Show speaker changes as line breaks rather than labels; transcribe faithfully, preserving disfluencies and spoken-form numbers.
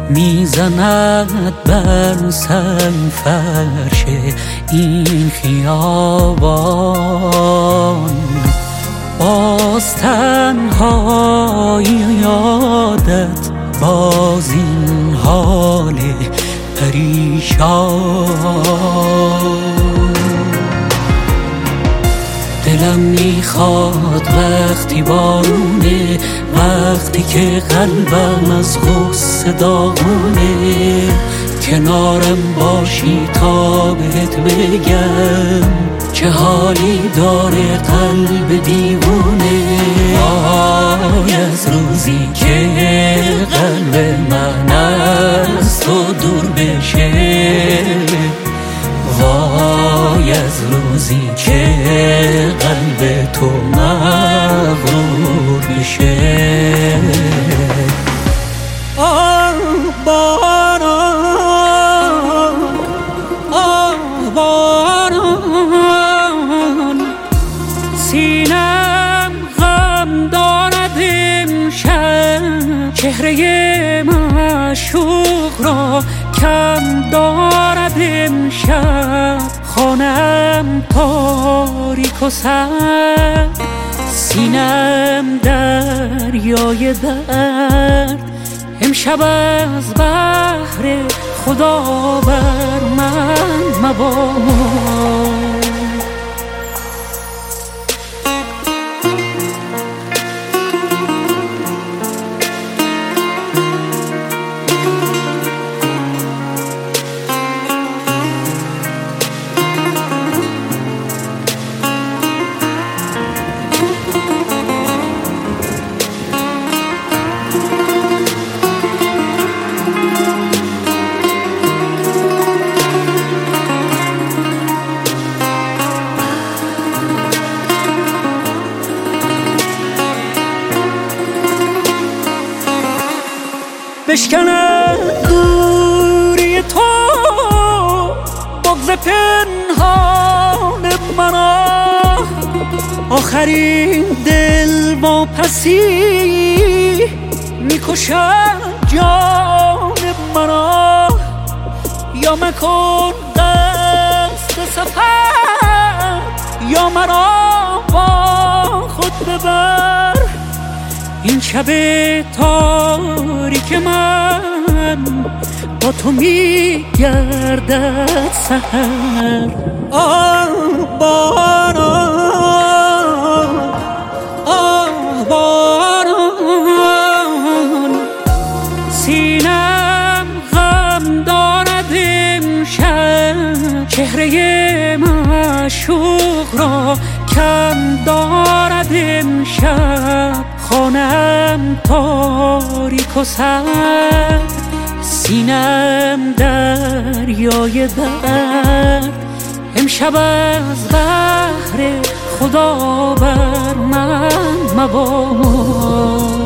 میزند بر سنگ فرش این خیابان. باز تنهایی یادت باز این حال پریشان. دلم میخواد وقتی بارونه، وقتی که قلبم از غصه داغونه، کنارم باشی تا بهت بگم چه حالی داره قلب دیوونه. وای از روزی که قلب من از تو دور بشه، وای از روزی که قلب تو مغرور بشه. آه باران، آه باران، سینم غم دارد امشب، چهره معشوق را کم دارد امشب. خانم تاریک و سرد، سینم دریای درد، امشب از بحر خدا بر من مباد. بشکند دوری تو بغض پنهان مرا، آخرین دل واپسی میکشد جان مرا. یا مکن قصد سفر، یا مرا با خود ببر. این شب تاریک من با تو میگردد سحر. آه باران، آه باران، سینم غم دارد امشب، چهره معشوق را کم دارد امشب. خانم تاریک و سرد، سینم دریای درد، امشب از بحر خدا بر من مباد.